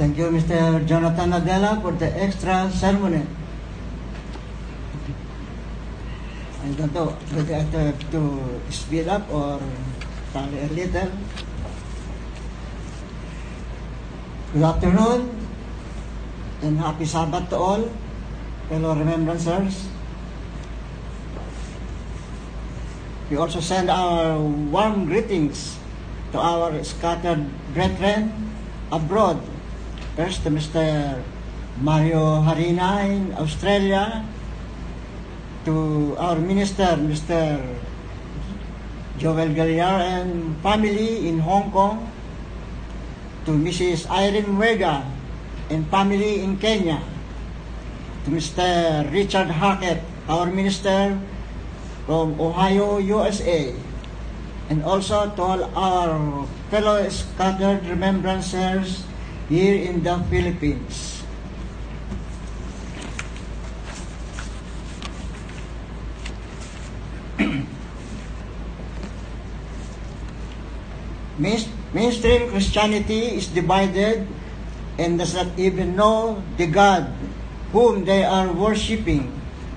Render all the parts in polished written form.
Thank you, Mr. Jonathan Nadella, for the extra ceremony. I don't know whether I have to speed up or tally a little. Good afternoon and happy Sabbath to all, fellow remembrancers. We also send our warm greetings to our scattered brethren abroad. First to Mr. Mario Harina in Australia, to our minister, Mr. Joel Galliar and family in Hong Kong, to Mrs. Irene Wega and family in Kenya, to Mr. Richard Hackett, our minister from Ohio, USA, and also to all our fellow scattered remembrancers here in the Philippines. Mainstream Christianity is divided and does not even know the God whom they are worshiping.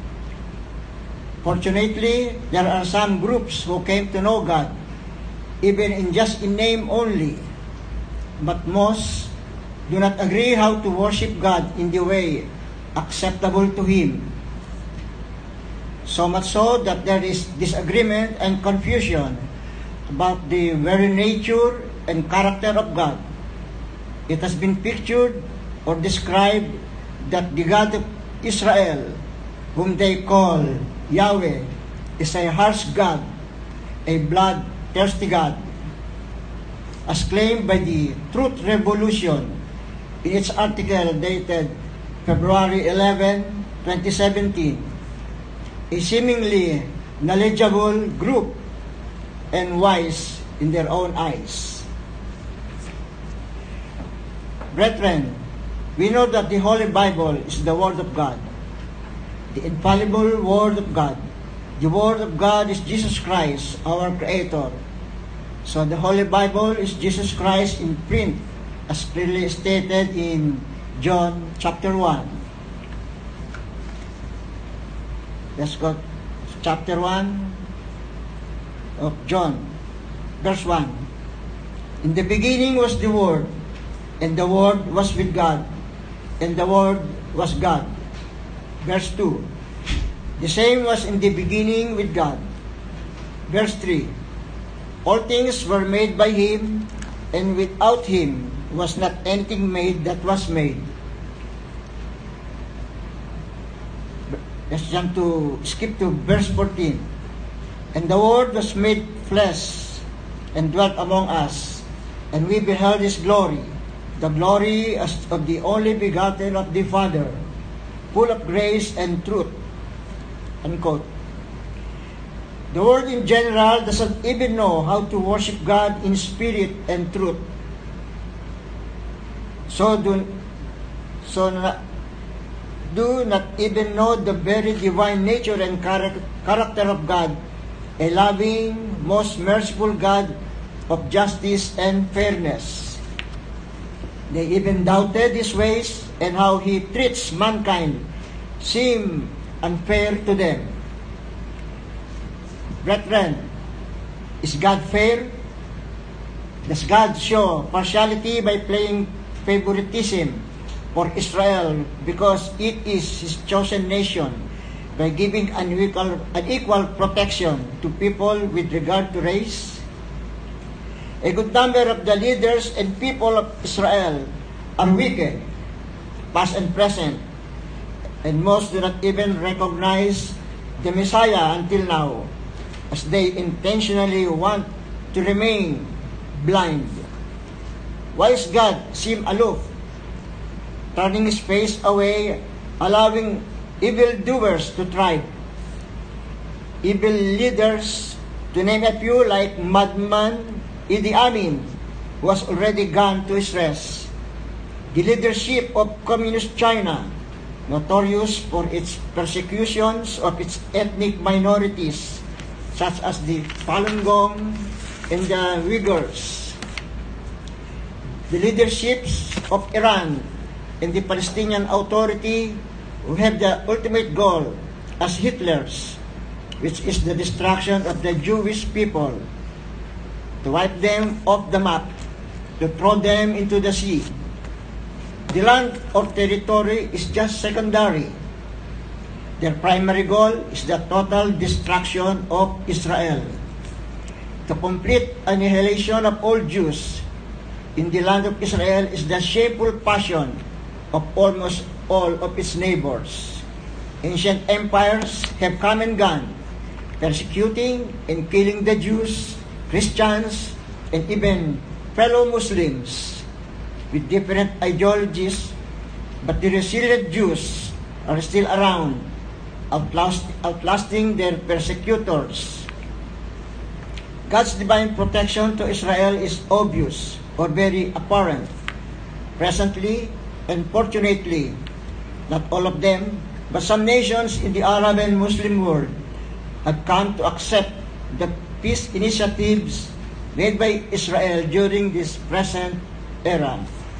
Fortunately, there are some groups who came to know God, even in name only, but most do not agree how to worship God in the way acceptable to Him. So much so that there is disagreement and confusion about the very nature and character of God. It has been pictured or described that the God of Israel, whom they call Yahweh, is a harsh God, a bloodthirsty God, as claimed by the Truth Revolution in its article dated February 11, 2017, a seemingly knowledgeable group and wise in their own eyes. Brethren, we know that the Holy Bible is the Word of God, the infallible Word of God. The Word of God is Jesus Christ, our Creator. So the Holy Bible is Jesus Christ in print, as clearly stated in John chapter 1. Let's go to chapter 1 of John, verse 1. In the beginning was the Word, and the Word was with God, and the Word was God. Verse 2. The same was in the beginning with God. Verse 3. All things were made by Him, and without Him was not anything made that was made. Let's skip to verse 14. And the Word was made flesh and dwelt among us, and we beheld His glory, the glory as of the only begotten of the Father, full of grace and truth. Unquote. The world in general doesn't even know how to worship God in spirit and truth. Do not even know the very divine nature and character of God, a loving, most merciful God of justice and fairness. They even doubted His ways, and how He treats mankind seem unfair to them. Brethren, is God fair? Does God show partiality by playing favoritism for Israel because it is His chosen nation, by giving unequal protection to people with regard to race? A good number of the leaders and people of Israel are wicked, past and present, and most do not even recognize the Messiah until now, as they intentionally want to remain blind. Why does God seem aloof, turning His face away, allowing evildoers to thrive? Evil leaders, to name a few, like madman Idi Amin, who has already gone to his rest. The leadership of Communist China, notorious for its persecutions of its ethnic minorities, such as the Falun Gong and the Uyghurs. the leaderships of Iran and the Palestinian Authority, who have the ultimate goal as Hitler's, which is the destruction of the Jewish people, to wipe them off the map, to throw them into the sea. The land or territory is just secondary. Their primary goal is the total destruction of Israel. The complete annihilation of all Jews in the land of Israel is the shameful passion of almost all of its neighbors. Ancient empires have come and gone, persecuting and killing the Jews, Christians, and even fellow Muslims with different ideologies, but the resilient Jews are still around, outlasting their persecutors. God's divine protection to Israel is obvious or very apparent. Presently, unfortunately, not all of them, but some nations in the Arab and Muslim world have come to accept the peace initiatives made by Israel during this present era.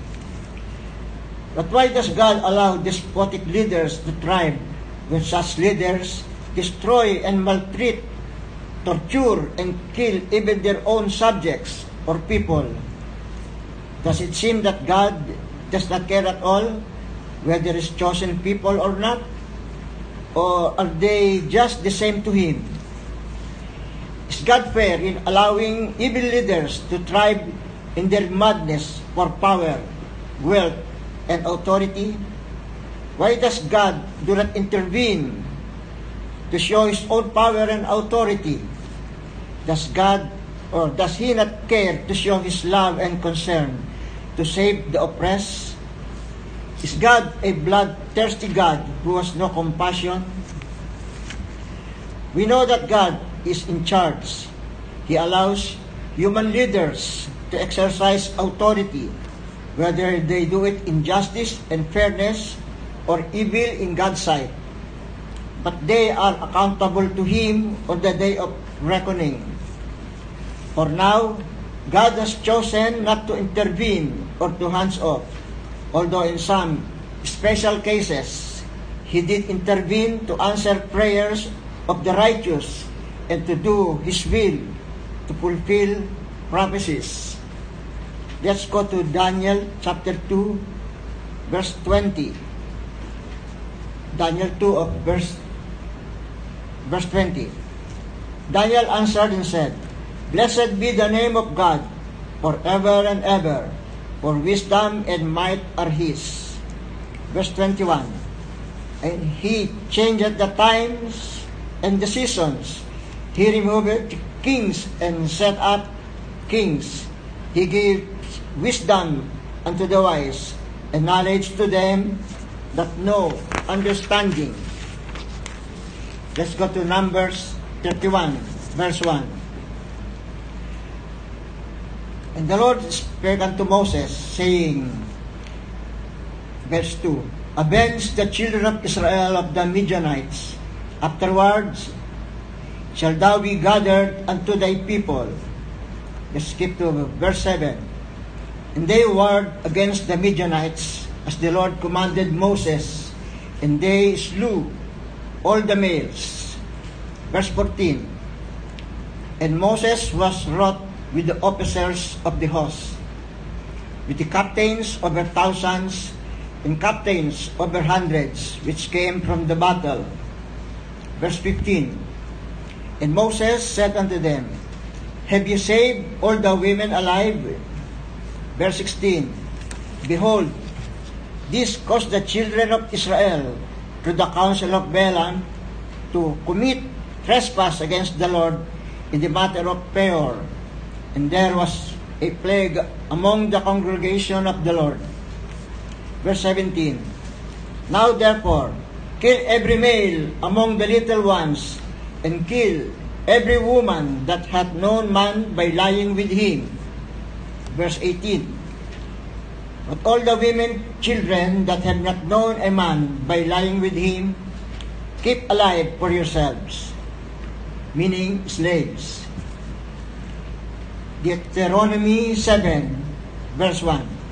But why does God allow despotic leaders to thrive when such leaders destroy and maltreat, torture, and kill even their own subjects or people? Does it seem that God does not care at all whether it's chosen people or not? Or are they just the same to Him? Is God fair in allowing evil leaders to thrive in their madness for power, wealth, and authority? Why does God do not intervene to show His own power and authority? Does He not care to show His love and concern to save the oppressed? Is God a bloodthirsty God who has no compassion? We know that God is in charge. He allows human leaders to exercise authority, whether they do it in justice and fairness or evil in God's sight. But they are accountable to Him on the day of reckoning. For now, God has chosen not to intervene or to hands off, although in some special cases, He did intervene to answer prayers of the righteous and to do His will, to fulfill prophecies. Let's go to Daniel chapter 2, verse 20. Daniel 2 of verse 20. Daniel answered and said, Blessed be the name of God forever and ever, for wisdom and might are His. Verse 21. And He changeth the times and the seasons. He removed kings and set up kings. He gave wisdom unto the wise, and knowledge to them that know understanding. Let's go to Numbers 31, verse 1. And the Lord spake unto Moses, saying, verse 2, Avenge the children of Israel of the Midianites. Afterwards shall thou be gathered unto thy people. Let's skip to verse 7. And they warred against the Midianites, as the Lord commanded Moses, and they slew all the males. Verse 14. And Moses was wroth with the officers of the host, with the captains over thousands, and captains over hundreds, which came from the battle. Verse 15. And Moses said unto them, Have ye saved all the women alive? Verse 16. Behold, this caused the children of Israel through the counsel of Balaam to commit trespass against the Lord in the matter of Peor. And there was a plague among the congregation of the Lord. Verse 17. Now therefore, kill every male among the little ones, and kill every woman that hath known man by lying with him. Verse 18. But all the women children that have not known a man by lying with him, keep alive for yourselves, meaning slaves. Deuteronomy 7, verse 1.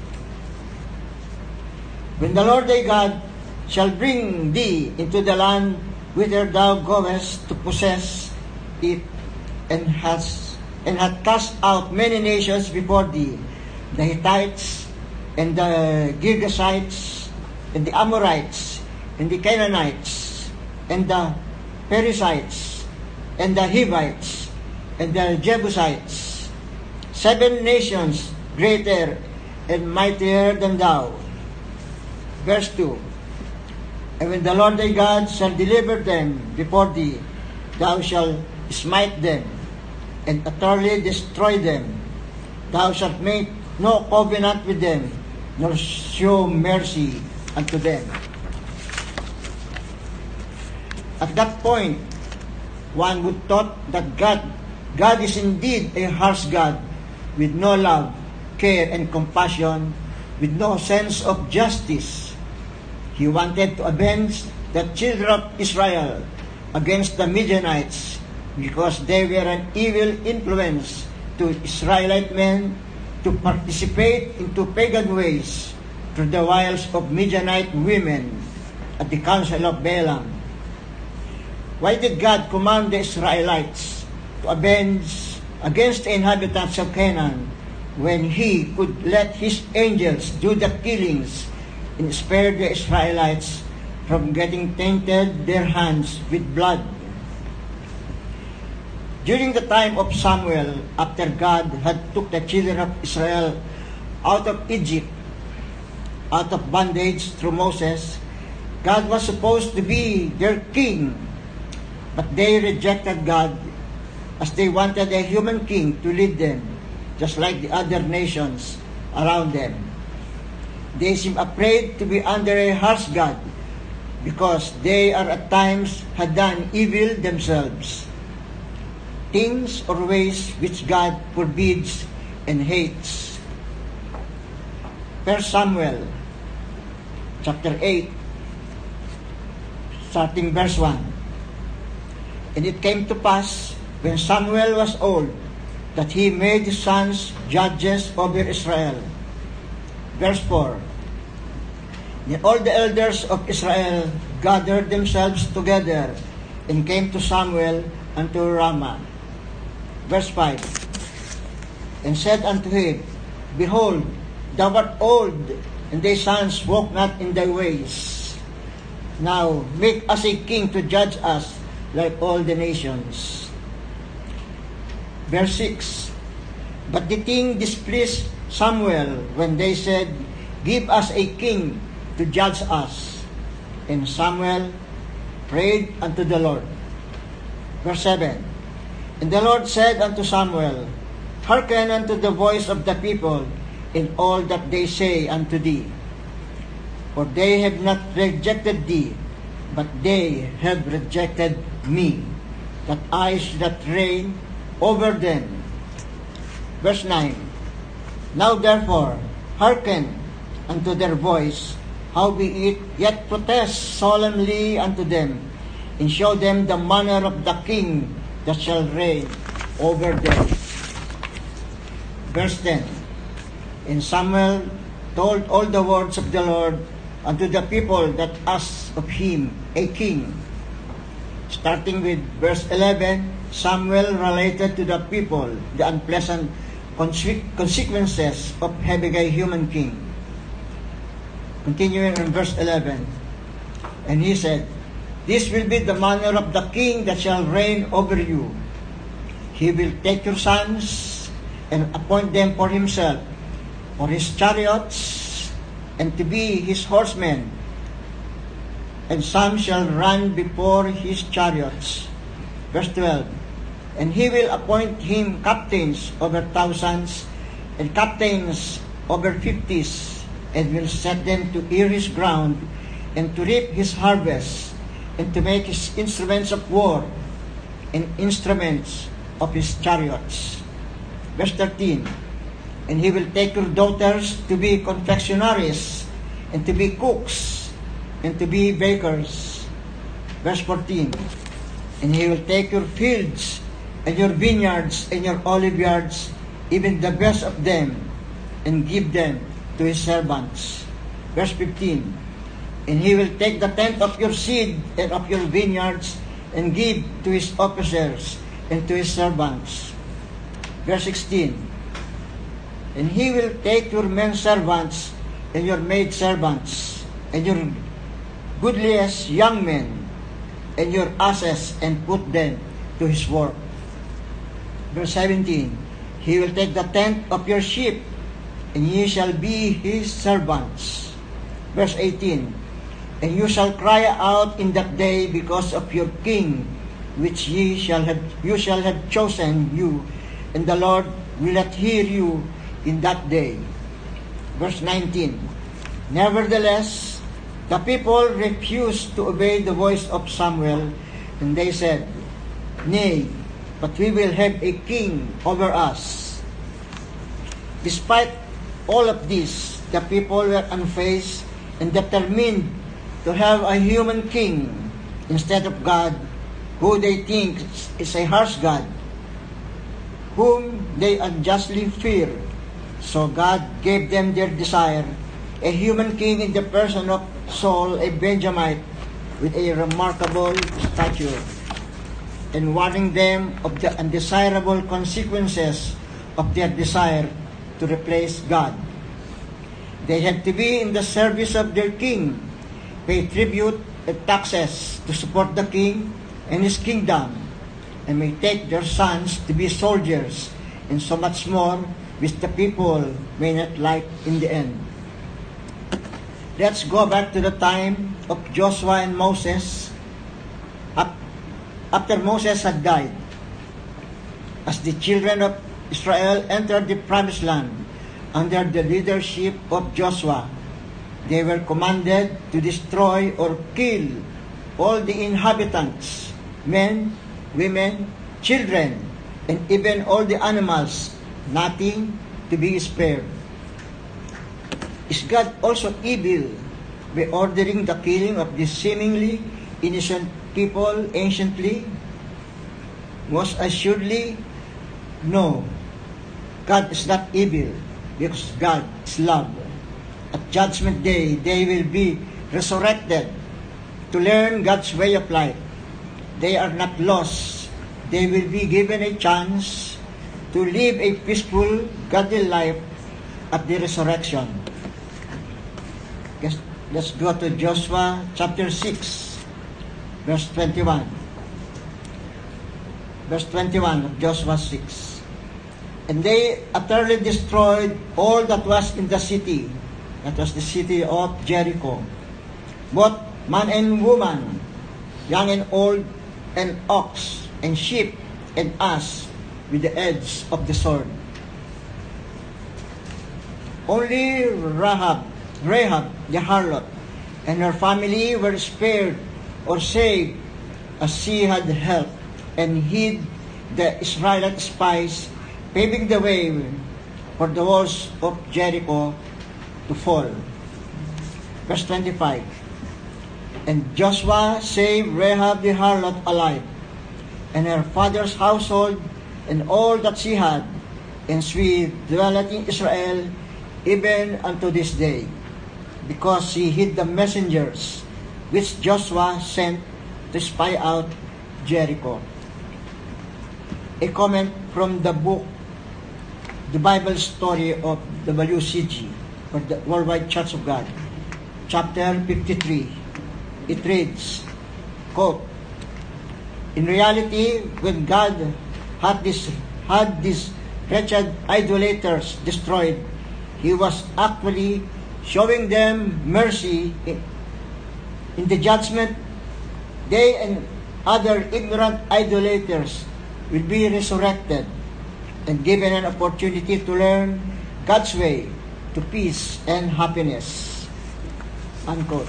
When the Lord thy God shall bring thee into the land whither thou goest to possess it, and hath cast out many nations before thee, the Hittites, and the Girgashites, and the Amorites, and the Canaanites, and the Perizzites, and the Hivites, and the Jebusites, 7 nations greater and mightier than thou. Verse 2, and when the Lord thy God shall deliver them before thee, thou shalt smite them, and utterly destroy them. Thou shalt make no covenant with them, nor show mercy unto them. At that point, one would thought that God is indeed a harsh God, with no love, care, and compassion, with no sense of justice. He wanted to avenge the children of Israel against the Midianites because they were an evil influence to Israelite men to participate into pagan ways through the wiles of Midianite women at the council of Balaam. Why did God command the Israelites to avenge against the inhabitants of Canaan when He could let His angels do the killings and spare the Israelites from getting tainted their hands with blood? During the time of Samuel, after God had took the children of Israel out of Egypt, out of bondage through Moses, God was supposed to be their king, but they rejected God as they wanted a human king to lead them, just like the other nations around them. They seem afraid to be under a harsh God because they are at times had done evil themselves, things or ways which God forbids and hates. 1 Samuel chapter 8, starting verse 1. And it came to pass, when Samuel was old, that he made his sons judges over Israel. Verse 4. Then all the elders of Israel gathered themselves together and came to Samuel unto Ramah. Verse 5. And said unto him, Behold, thou art old, and thy sons walk not in thy ways. Now make us a king to judge us like all the nations. Verse 6. But the thing displeased Samuel when they said, Give us a king to judge us. And Samuel prayed unto the Lord. Verse 7. And the Lord said unto Samuel, Hearken unto the voice of the people in all that they say unto thee. For they have not rejected thee, but they have rejected me, that I should not reign over them. Verse 9. Now therefore, hearken unto their voice, howbeit yet protest solemnly unto them, and show them the manner of the king that shall reign over them. Verse 10. And Samuel told all the words of the Lord unto the people that asked of him a king. Starting with verse 11, Samuel related to the people the unpleasant consequences of having a human king. Continuing in verse 11, and he said, This will be the manner of the king that shall reign over you. He will take your sons and appoint them for himself, for his chariots, and to be his horsemen, and some shall run before his chariots. Verse 12, and he will appoint him captains over thousands, and captains over 50s, and will set them to ear his ground, and to reap his harvest, and to make his instruments of war, and instruments of his chariots. Verse 13, and he will take your daughters to be confectionaries, and to be cooks, and to be bakers. Verse 14, and he will take your fields, and your vineyards, and your olive yards, even the best of them, and give them to his servants. Verse 15. And he will take the tenth of your seed and of your vineyards and give to his officers and to his servants. Verse 16. And he will take your men servants and your maid servants and your goodliest young men and your asses and put them to his work. Verse 17. He will take the tenth of your sheep and ye shall be his servants. Verse 18. And you shall cry out in that day because of your king, which you shall have chosen you, and the Lord will not hear you in that day. Verse 19. Nevertheless, the people refused to obey the voice of Samuel, and they said, Nay, but we will have a king over us. Despite all of this, the people were unfazed and determined to have a human king instead of God, who they think is a harsh God, whom they unjustly fear. So God gave them their desire, a human king in the person of Saul, a Benjamite, with a remarkable stature, and warning them of the undesirable consequences of their desire to replace God. They had to be in the service of their king, pay tribute and taxes to support the king and his kingdom, and may take their sons to be soldiers, and so much more, which the people may not like in the end. Let's go back to the time of Joshua and Moses. After Moses had died, as the children of Israel entered the promised land under the leadership of Joshua, they were commanded to destroy or kill all the inhabitants, men, women, children, and even all the animals, nothing to be spared. Is God also evil by ordering the killing of these seemingly innocent people anciently? Most assuredly, no. God is not evil, because God is love. At Judgment Day, they will be resurrected to learn God's way of life. They are not lost. They will be given a chance to live a peaceful, godly life at the resurrection. Let's go to Joshua chapter 6, verse 21. Verse 21 of Joshua 6. And they utterly destroyed all that was in the city. That was the city of Jericho. Both man and woman, young and old, and ox, and sheep, and ass, with the edge of the sword. Only Rahab, the harlot, and her family were spared or saved, as she had helped and hid the Israelite spies, paving the way for the walls of Jericho to fall. Verse 25. And Joshua saved Rahab the harlot alive, and her father's household, and all that she had, and she dwelleth in Israel even unto this day, because she hid the messengers which Joshua sent to spy out Jericho. A comment from the book, The Bible Story of WCG, or the Worldwide Church of God, chapter 53. It reads, quote, In reality, when God had these wretched idolaters destroyed, He was actually showing them mercy in the judgment. They and other ignorant idolaters will be resurrected and given an opportunity to learn God's way to peace and happiness. Unquote.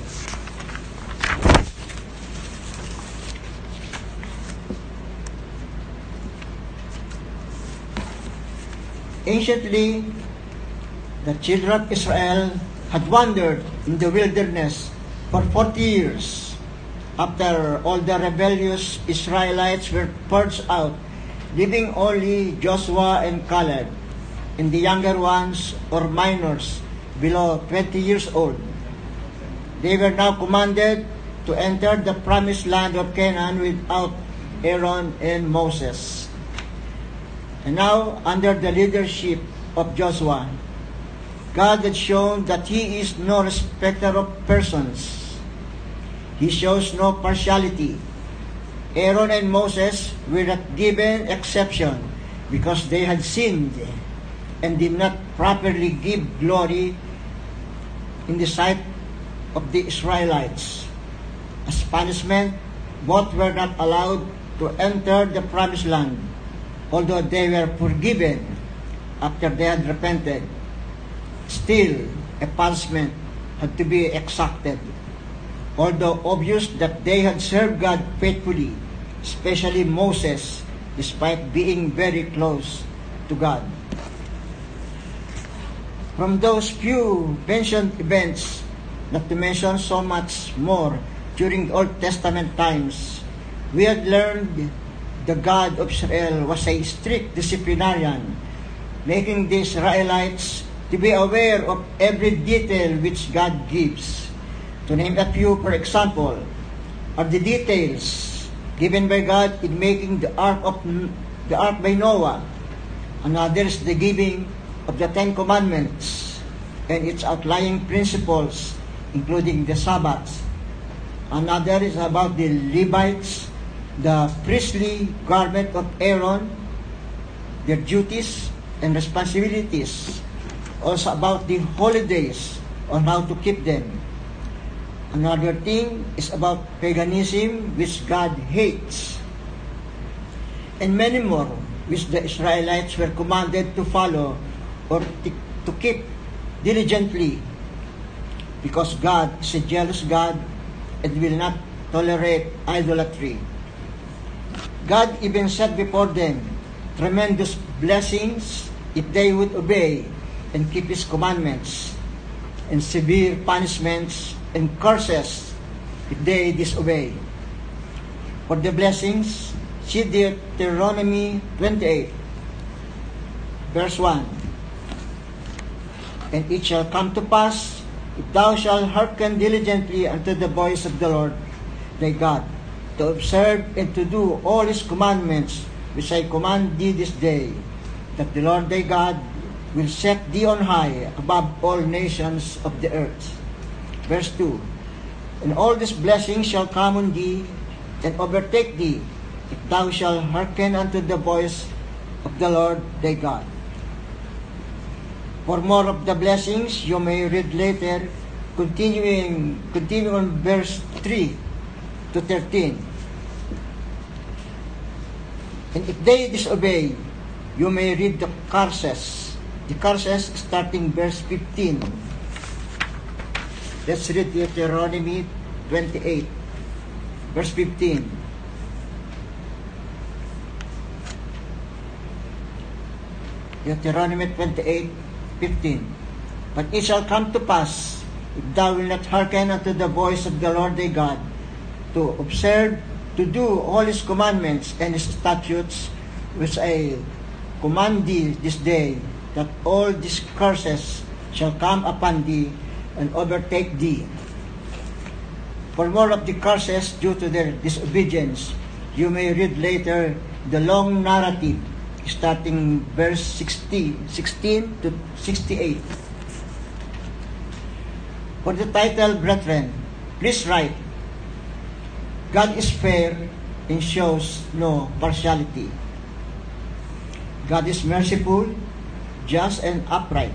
Anciently, the children of Israel had wandered in the wilderness for 40 years. After all the rebellious Israelites were purged out, leaving only Joshua and Caleb, and the younger ones or minors below 20 years old, They were now commanded to enter the promised land of Canaan without Aaron and Moses. And now, under the leadership of Joshua, God had shown that He is no respecter of persons. He shows no partiality. Aaron and Moses were not given exception because they had sinned and did not properly give glory in the sight of the Israelites. As punishment, both were not allowed to enter the promised land, although they were forgiven after they had repented. Still, a punishment had to be exacted. Although obvious that they had served God faithfully, especially Moses, despite being very close to God. From those few mentioned events, not to mention so much more during the Old Testament times, we had learned the God of Israel was a strict disciplinarian, making the Israelites to be aware of every detail which God gives. To name a few, for example, are the details given by God in making the ark by Noah. Another is the giving of the Ten Commandments and its outlying principles, including the Sabbath. Another is about the Levites, the priestly garment of Aaron, their duties and responsibilities. Also about the holidays, on how to keep them. Another thing is about paganism, which God hates. And many more, which the Israelites were commanded to follow or to keep diligently, because God is a jealous God and will not tolerate idolatry. God even set before them tremendous blessings if they would obey and keep His commandments, and severe punishments and curses if they disobey. For the blessings, see Deuteronomy 28, verse 1. And it shall come to pass, if thou shalt hearken diligently unto the voice of the Lord thy God, to observe and to do all His commandments which I command thee this day, that the Lord thy God will set thee on high above all nations of the earth. Verse 2. And all these blessings shall come on thee and overtake thee, if thou shalt hearken unto the voice of the Lord thy God. For more of the blessings, you may read later, continuing on verse 3 to 13. And if they disobey, you may read the curses. The curses starting verse 15. Let's read Deuteronomy 28, verse 15. Deuteronomy 28, 15. But it shall come to pass, if thou wilt not hearken unto the voice of the Lord thy God, to observe, to do all His commandments and His statutes, which I command thee this day, that all these curses shall come upon thee and overtake thee. For more of the curses due to their disobedience, you may read later the long narrative starting verse 16 to 68. For the title, brethren, please write, God is fair and shows no partiality. God is merciful, just and upright.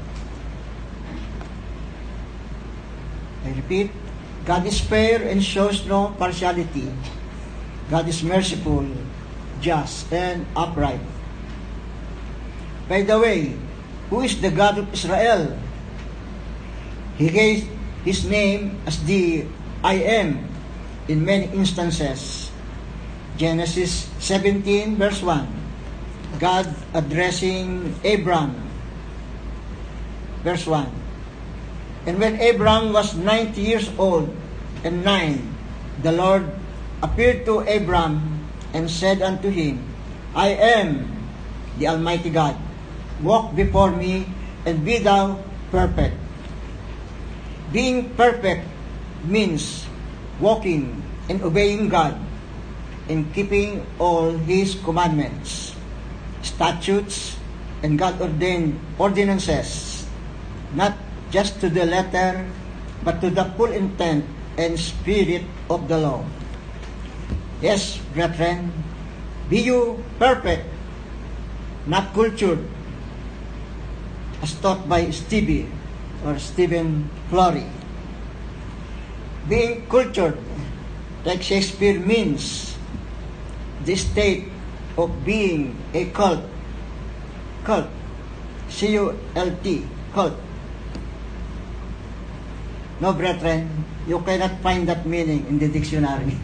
I repeat, God is fair and shows no partiality. God is merciful, just, and upright. By the way, who is the God of Israel? He gave His name as the I Am in many instances. Genesis 17 verse 1, God addressing Abram, verse 1. And when Abram was 90 years old and 9, the Lord appeared to Abram and said unto him, I am the Almighty God. Walk before me and be thou perfect. Being perfect means walking and obeying God and keeping all His commandments, statutes, and God-ordained ordinances, not just to the letter, but to the full intent and spirit of the law. Yes, brethren, be you perfect, not cultured, as taught by Stevie or Stephen Flory. Being cultured, like Shakespeare, means the state of being a cult, C-U-L-T, cult. No, brethren, you cannot find that meaning in the dictionary.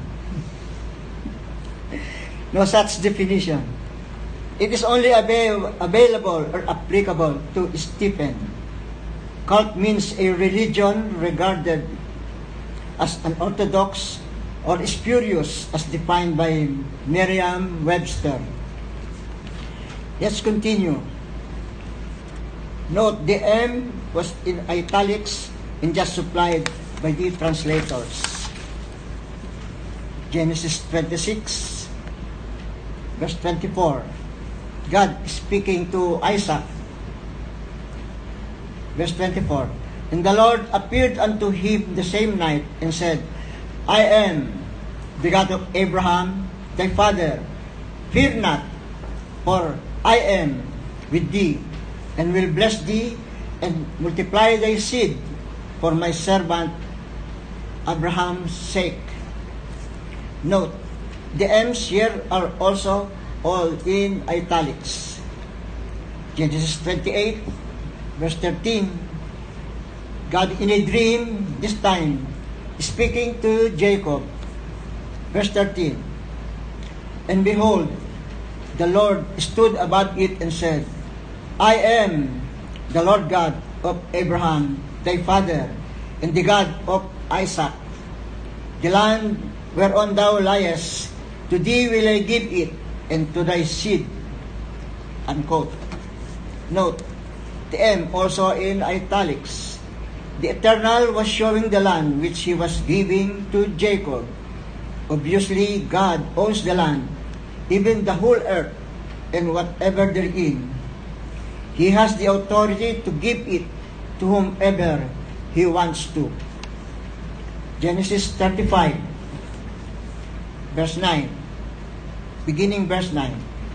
No such definition. It is only available or applicable to Stephen. Cult means a religion regarded as unorthodox or spurious as defined by Merriam-Webster. Let's continue. Note, the M was in italics and just supplied by the translators. Genesis 26, verse 24. God speaking to Isaac. Verse 24. And the Lord appeared unto him the same night and said, I am the God of Abraham, thy father. Fear not, for I am with thee, and will bless thee, and multiply thy seed for my servant Abraham's sake. Note, the M's here are also all in italics. Genesis 28, verse 13. God in a dream, this time, speaking to Jacob. Verse 13. And behold, the Lord stood above it and said, I am the Lord God of Abraham, thy father, and the God of Isaac. The land whereon thou liest, to thee will I give it, and to thy seed. Unquote. Note, the M also in italics. The Eternal was showing the land which He was giving to Jacob. Obviously, God owns the land, even the whole earth, and whatever therein. He has the authority to give it to whomever He wants to. Genesis 35, verse 9. Beginning verse 9.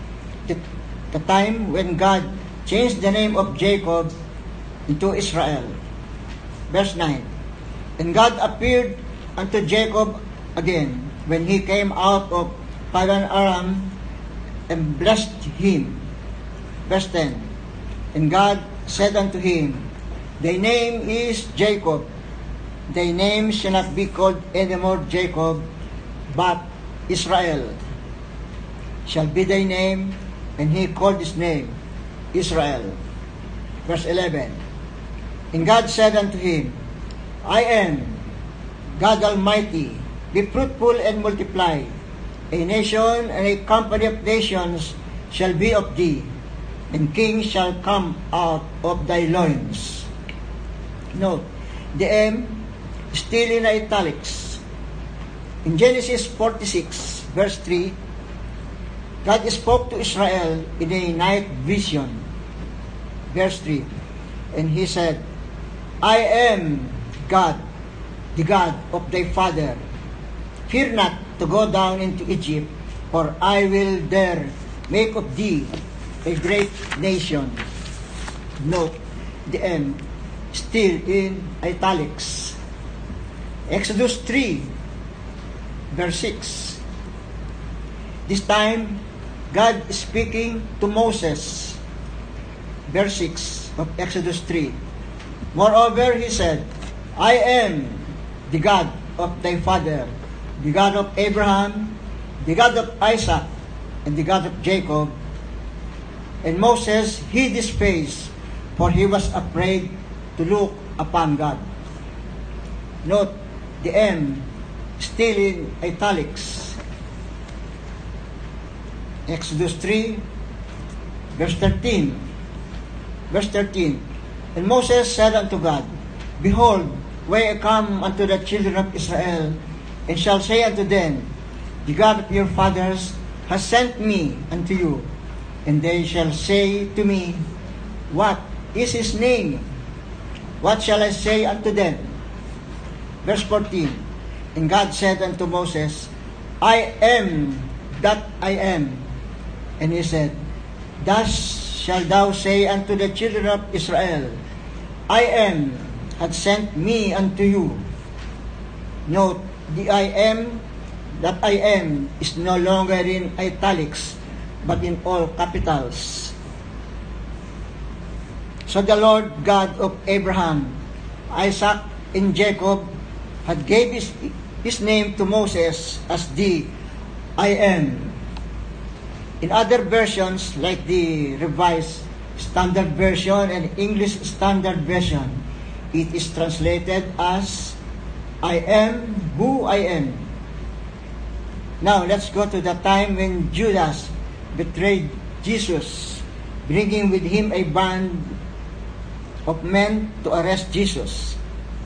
The time when God changed the name of Jacob into Israel. Verse 9. And God appeared unto Jacob again when he came out of Padan Aram and blessed him. Verse 10. And God said unto him, Thy name is Jacob. Thy name shall not be called any more Jacob, but Israel shall be thy name. And he called his name Israel. Verse 11. And God said unto him, I am God Almighty. Be fruitful and multiply. A nation and a company of nations shall be of thee, and kings shall come out of thy loins. Note, the M still in italics. In Genesis 46, verse 3, God spoke to Israel in a night vision. Verse 3, and He said, I am God, the God of thy father. Fear not to go down into Egypt, for I will there make of thee a great nation. Note the M still in italics. Exodus 3, verse 6. This time, God is speaking to Moses. Verse 6 of Exodus 3. Moreover, He said, I am the God of thy father, the God of Abraham, the God of Isaac, and the God of Jacob. And Moses hid his face, for he was afraid to look upon God. Note the M still in italics. Exodus 3, verse 13. Verse 13. And Moses said unto God, Behold, when I come unto the children of Israel, and shall say unto them, The God of your fathers has sent me unto you. And they shall say to me, What is his name? What shall I say unto them? Verse 14, And God said unto Moses, I am that I am. And he said, Thus shalt thou say unto the children of Israel, I am hath sent me unto you. Note, the I am that I am is no longer in italics, but in all capitals. So the Lord God of Abraham, Isaac, and Jacob had gave his name to Moses as the I am. In other versions, like the Revised Standard Version and English Standard Version, it is translated as I am who I am. Now, let's go to the time when Judas betrayed Jesus, bringing with him a band of men to arrest Jesus.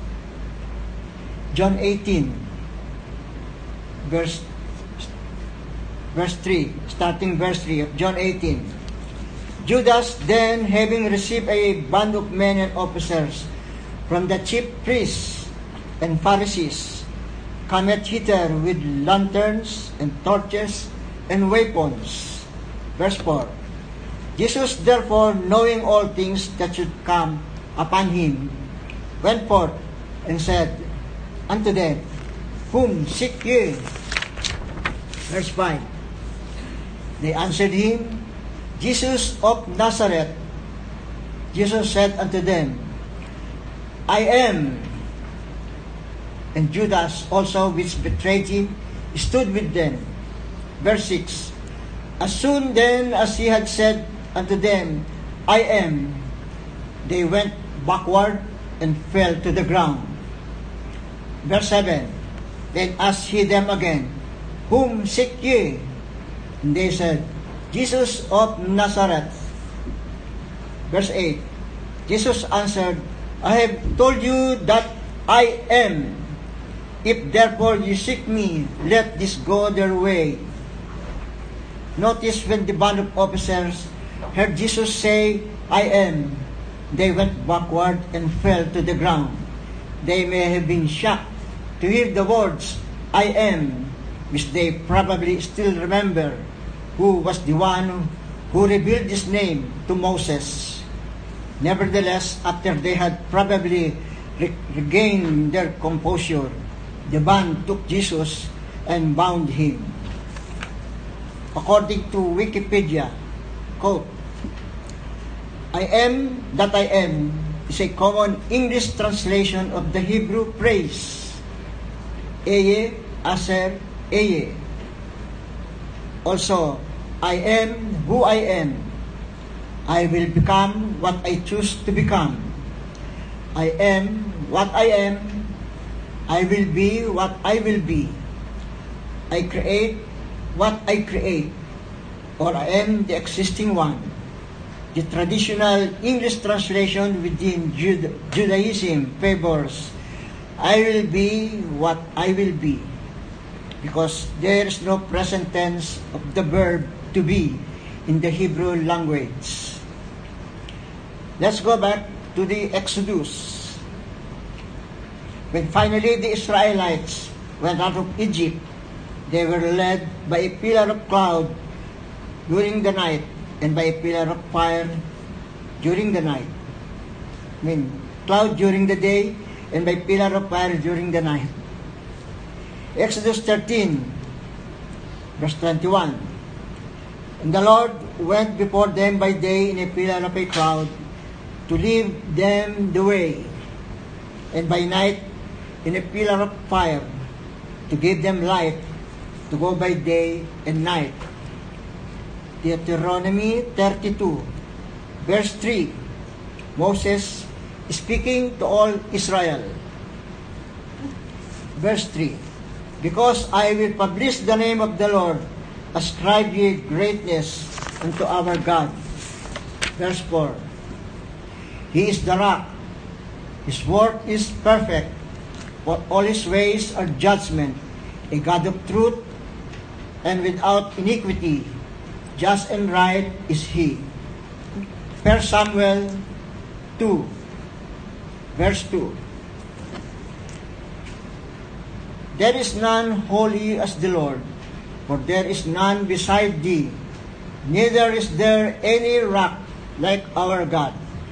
John 18, verse 3, starting verse 3 of John 18. Judas then, having received a band of men and officers from the chief priests and Pharisees, cometh hither with lanterns and torches and weapons. Verse 4. Jesus therefore, knowing all things that should come upon him, went forth and said unto them, Whom seek ye? Verse 5. They answered him, Jesus of Nazareth. Jesus said unto them, I am. And Judas also, which betrayed him, stood with them. Verse 6. As soon then as he had said unto them, I am, they went backward and fell to the ground. Verse 7. Then asked he them again, Whom seek ye? And they said, Jesus of Nazareth. Verse 8. Jesus answered, I have told you that I am. If therefore you seek me, let this go their way. Notice when the band of officers heard Jesus say, I am, they went backward and fell to the ground. They may have been shocked to hear the words, I am, which they probably still remember, who was the one who revealed his name to Moses. Nevertheless, after they had probably regained their composure, the band took Jesus and bound him. According to Wikipedia, quote, I am that I am is a common English translation of the Hebrew phrase, Eye, Aser, Eye. Also, I am who I am. I will become what I choose to become. I am what I am. I will be what I will be. I create what I create, or I am the existing one. The traditional English translation within Judaism favors, I will be what I will be, because there is no present tense of the verb to be in the Hebrew language. Let's go back to the Exodus. When finally the Israelites went out of Egypt, they were led by a pillar of cloud during the night and by a pillar of fire during the night. Cloud during the day and by pillar of fire during the night. Exodus 13, verse 21. And the Lord went before them by day in a pillar of a cloud to lead them the way, and by night in a pillar of fire to give them light to go by day and night. Deuteronomy 32, verse 3. Moses speaking to all Israel. Verse 3. Because I will publish the name of the Lord, ascribe ye greatness unto our God. Verse 4. He is the rock. His work is perfect. for all his ways are judgment, a God of truth, and without iniquity, just and right is he. 1 Samuel 2, verse 2. There is none holy as the Lord, for there is none beside thee, neither is there any rock like our God.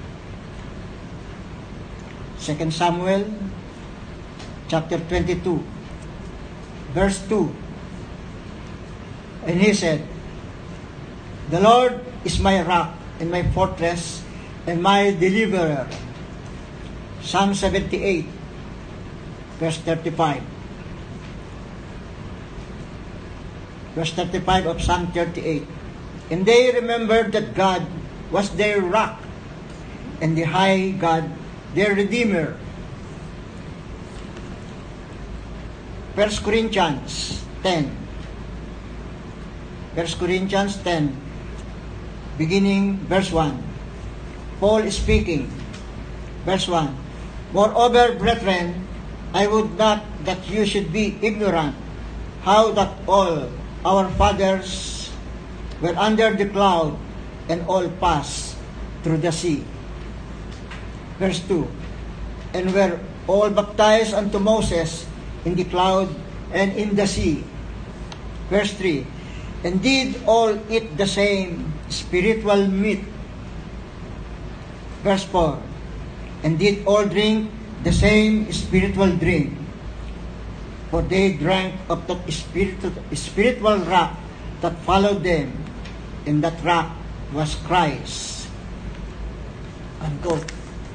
2 Samuel chapter 22, verse 2. And he said, the Lord is my rock and my fortress and my deliverer. Psalm 78, verse 35. Verse 35 of Psalm 38. And they remembered that God was their rock, and the high God their Redeemer. 1 Corinthians 10. 1 Corinthians 10, beginning verse 1. Paul is speaking. Verse 1. Moreover, brethren, I would not that you should be ignorant how that all our fathers were under the cloud and all passed through the sea. Verse 2. And were all baptized unto Moses in the cloud and in the sea. Verse 3. And did all eat the same spiritual meat. Verse 4. And did all drink the same spiritual drink. For they drank of that spiritual rock that followed them, and that rock was Christ. Unquote.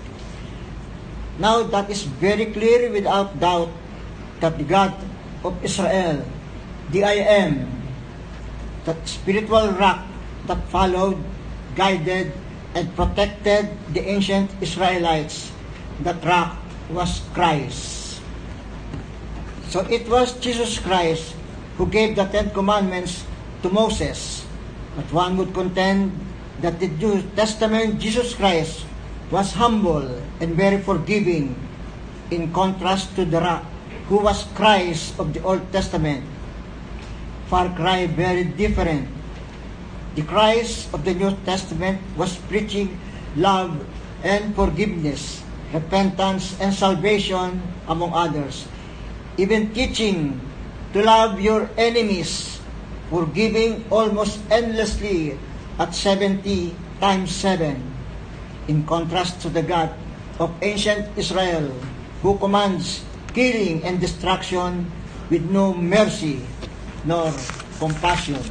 Now that is very clear without doubt that the God of Israel, the I Am, that spiritual rock that followed, guided, and protected the ancient Israelites, that rock was Christ. So it was Jesus Christ who gave the Ten Commandments to Moses. But one would contend that the New Testament Jesus Christ was humble and very forgiving, in contrast to the rock who was Christ of the Old Testament. Far cry, very different. The Christ of the New Testament was preaching love and forgiveness, repentance and salvation, among others. Even teaching to love your enemies, forgiving almost endlessly at 70 times 7, in contrast to the God of ancient Israel, who commands killing and destruction with no mercy nor compassion.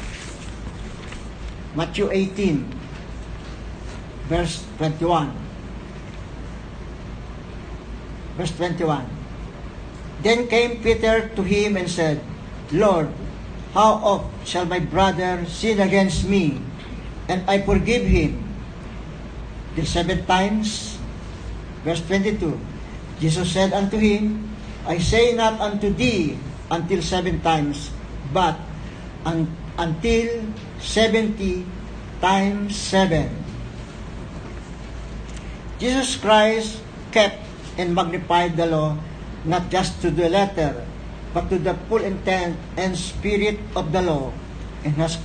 Matthew 18, verse 21. Verse 21. Then came Peter to him and said, Lord, how oft shall my brother sin against me, and I forgive him? The 7 times? Verse 22. Jesus said unto him, I say not unto thee until 7 times, but until 70 times 7. Jesus Christ kept and magnified the law, not just to the letter, but to the full intent and spirit of the law, and has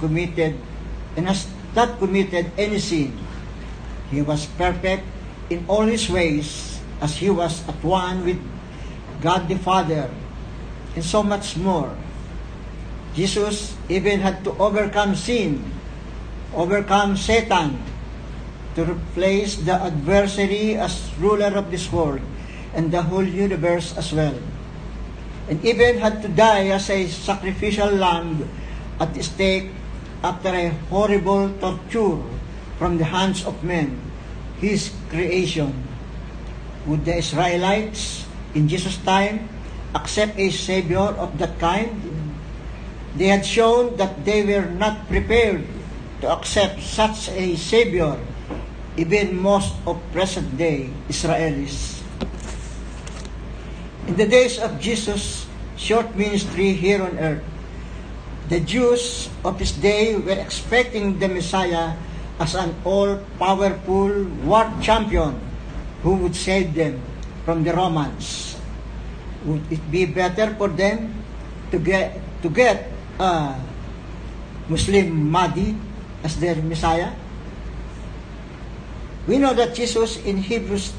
not committed any sin. He was perfect in all his ways, as he was at one with God the Father, and so much more. Jesus even had to overcome sin, overcome Satan, to replace the adversary as ruler of this world and the whole universe as well. And even had to die as a sacrificial lamb at the stake after a horrible torture from the hands of men, his creation. Would the Israelites in Jesus' time accept a Savior of that kind? They had shown that they were not prepared to accept such a Savior, even most of present-day Israelis. In the days of Jesus' short ministry here on earth, the Jews of his day were expecting the Messiah as an all-powerful war champion who would save them from the Romans. Would it be better for them to get Muslim Mahdi as their Messiah? We know that Jesus in Hebrews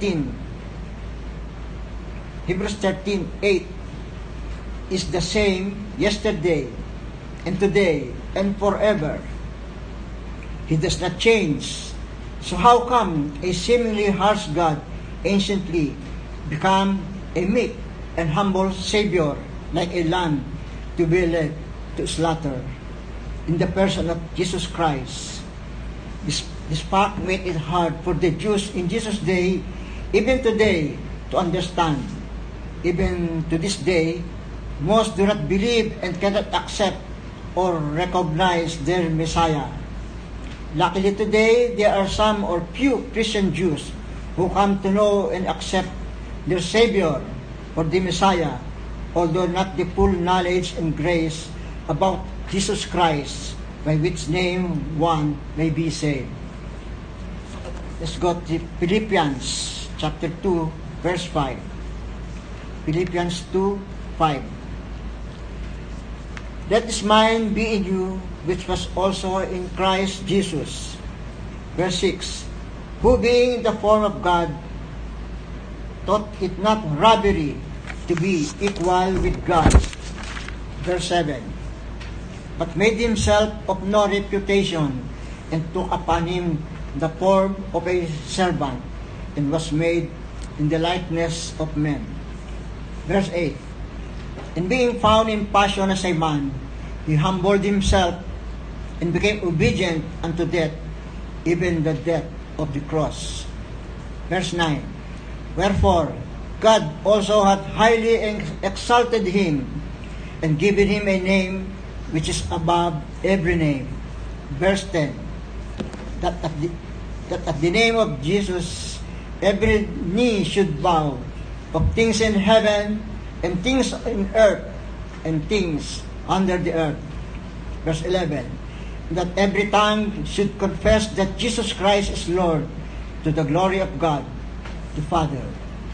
13:8 is the same yesterday and today and forever. He does not change. So how come a seemingly harsh God anciently become a meek and humble Savior like a lamb to be led to slaughter in the person of Jesus Christ? This fact made it hard for the Jews in Jesus' day, even today, to understand. Even to this day, most do not believe and cannot accept or recognize their Messiah. Luckily today, there are some or few Christian Jews who come to know and accept their Savior or the Messiah, although not the full knowledge and grace about Jesus Christ, by which name one may be saved. Let's go to Philippians chapter 2, verse 5. Philippians 2:5. Let this mind be in you, which was also in Christ Jesus. Verse 6. Who being in the form of God, thought it not robbery to be equal with God. Verse 7. But made himself of no reputation, and took upon him the form of a servant, and was made in the likeness of men. Verse 8. And being found in passion as a man, he humbled himself, and became obedient unto death, even the death of the cross. Verse 9. Wherefore God also hath highly exalted him, and given him a name which is above every name. Verse 10. That at the name of Jesus every knee should bow, of things in heaven, and things in earth, and things under the earth. Verse 11. That every tongue should confess that Jesus Christ is Lord, to the glory of God the Father.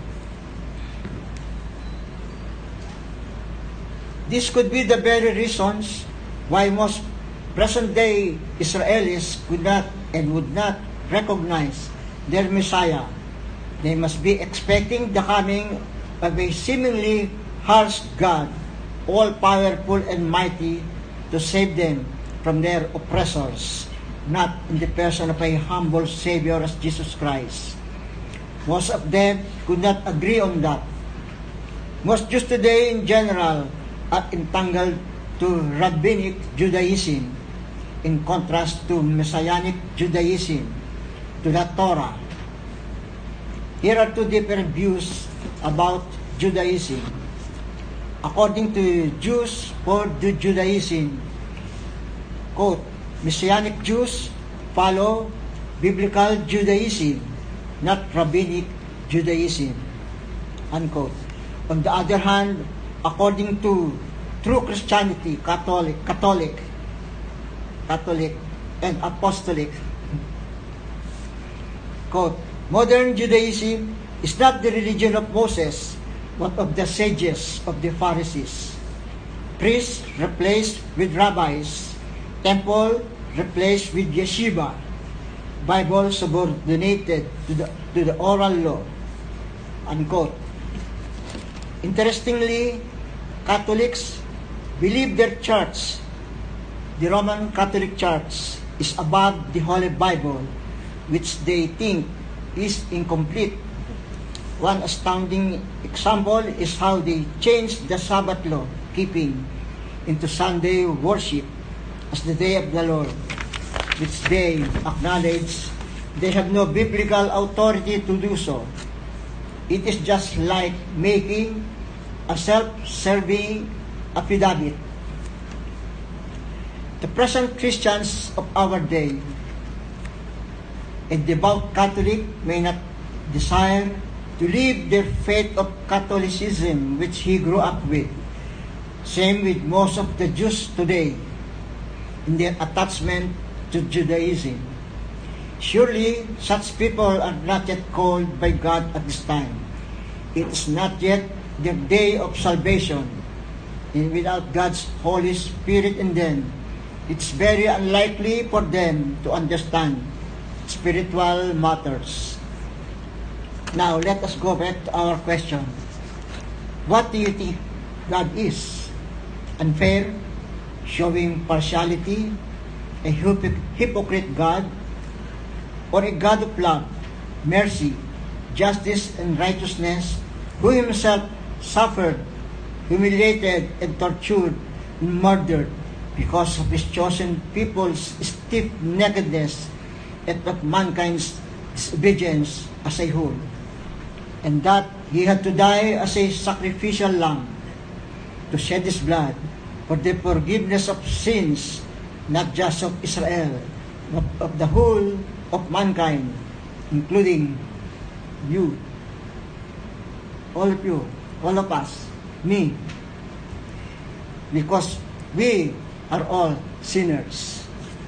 This could be the very reasons why most present-day Israelis could not and would not recognize their Messiah. They must be expecting the coming of a seemingly harsh God, all-powerful and mighty, to save them from their oppressors, not in the person of a humble Savior as Jesus Christ. Most of them could not agree on that. Most Jews today in general are entangled to Rabbinic Judaism, in contrast to Messianic Judaism, to the Torah. Here are two different views about Judaism. According to Jews for Judaism, quote, Messianic Jews follow biblical Judaism, not Rabbinic Judaism, unquote. On the other hand, according to true Christianity, Catholic, and Apostolic, quote, modern Judaism is not the religion of Moses, but of the sages of the Pharisees. Priests replaced with rabbis, temple replaced with yeshiva, Bible subordinated to the oral law, unquote. Interestingly, Catholics believe their church, the Roman Catholic Church, is above the Holy Bible, which they think is incomplete. One astounding example is how they changed the Sabbath law keeping into Sunday worship as the day of the Lord, which they acknowledge they have no biblical authority to do so. It is just like making a self-serving affidavit. The present Christians of our day, a devout Catholic, may not desire to leave their faith of Catholicism which he grew up with. Same with most of the Jews today in their attachment to Judaism. Surely, such people are not yet called by God at this time. It is not yet their day of salvation. And without God's Holy Spirit in them, it's very unlikely for them to understand spiritual matters. Now, let us go back to our question. What do you think God is? Unfair? Showing partiality? A hypocrite God? Or a God of love, mercy, justice, and righteousness, who himself suffered, humiliated, and tortured, and murdered because of his chosen people's stiff-neckedness and of mankind's disobedience as a whole, and that he had to die as a sacrificial lamb to shed his blood for the forgiveness of sins, not just of Israel, but of the whole of mankind, including you, all of you, all of us, me, because we are all sinners.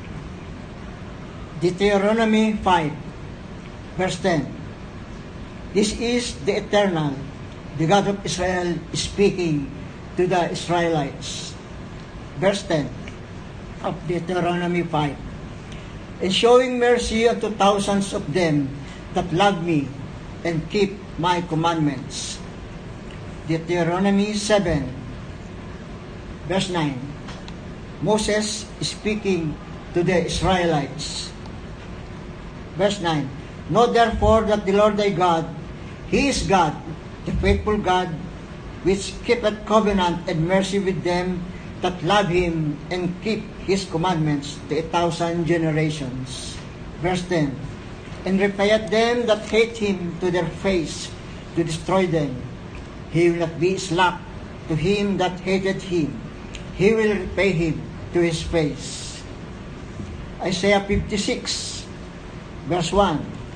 Deuteronomy 5, verse 10. This is the eternal, the God of Israel, speaking to the Israelites. Verse 10 of Deuteronomy 5. And showing mercy unto thousands of them that love me and keep my commandments. Deuteronomy 7, verse 9. Moses speaking to the Israelites. Verse 9. Know therefore that the Lord thy God, He is God, the faithful God, which keepeth covenant and mercy with them that love Him and keep His commandments to 1,000 generations. Verse 10. And repayeth them that hate Him to their face, to destroy them. He will not be slack to him that hated Him. He will repay him to his face. Isaiah 56, verse 1.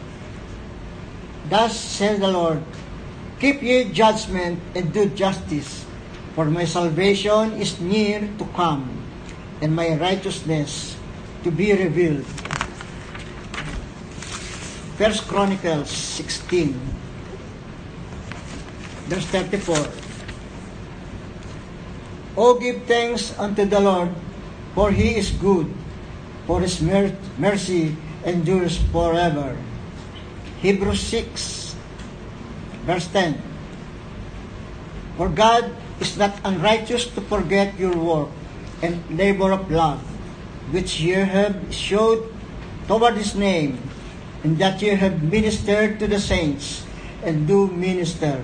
Thus says the Lord, keep ye judgment and do justice, for my salvation is near to come, and my righteousness to be revealed. 1 Chronicles 16, verse 34. O give thanks unto the Lord, for He is good, for His mercy endures forever. Hebrews 6, verse 10. For God is not unrighteous to forget your work and labor of love, which ye have showed toward His name, and that ye have ministered to the saints, and do minister.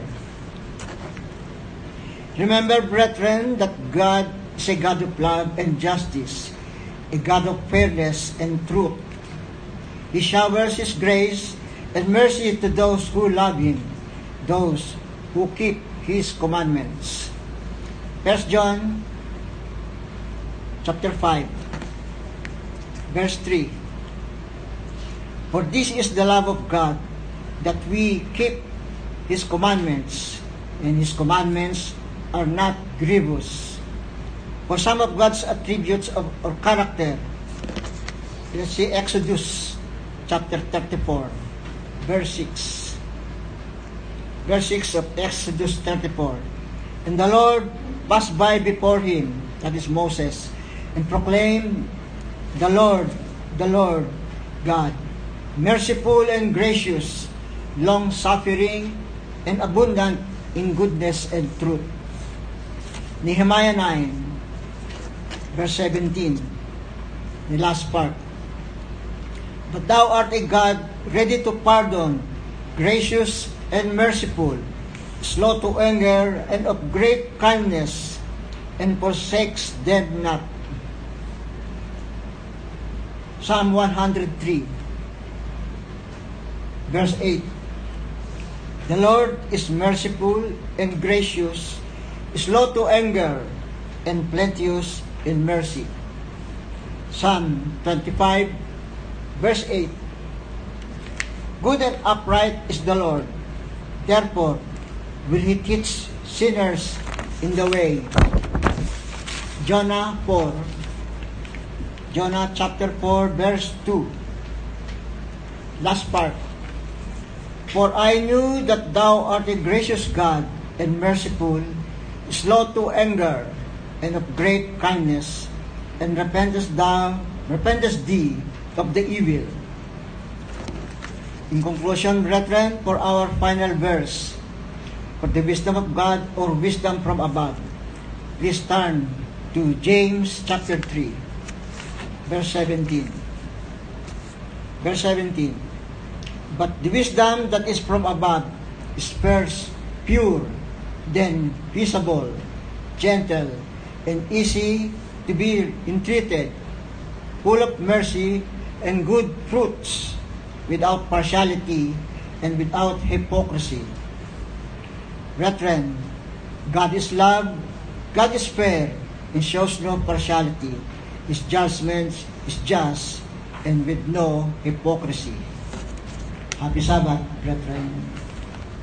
Remember, brethren, that God is a God of love and justice, a God of fairness and truth. He showers His grace and mercy to those who love Him, those who keep His commandments. 1 John chapter 5, verse 3. For this is the love of God, that we keep His commandments, and His commandments are not grievous. For some of God's attributes or character, let's see Exodus chapter 34, verse 6. Verse 6 of Exodus 34. And the Lord passed by before him, that is Moses, and proclaimed, the Lord God, merciful and gracious, long-suffering, and abundant in goodness and truth. Nehemiah 9, verse 17, the last part. But thou art a God ready to pardon, gracious and merciful, slow to anger, and of great kindness, and forsakes them not. Psalm 103, verse 8. The Lord is merciful and gracious, slow to anger, and plenteous in mercy. Psalm 25, verse 8. Good and upright is the Lord, therefore will He teach sinners in the way. Jonah chapter 4, verse 2. Last part. For I knew that thou art a gracious God, and merciful, slow to anger, and of great kindness, and repentest thee of the evil. In conclusion, brethren, for our final verse, for the wisdom of God or wisdom from above, please turn to James chapter 3, verse 17. Verse 17. But the wisdom that is from above is first pure, then peaceable, gentle, and easy to be entreated, full of mercy and good fruits, without partiality and without hypocrisy. Brethren, God is love, God is fair, and shows no partiality. His judgments is just and with no hypocrisy. Happy Sabbath, brethren.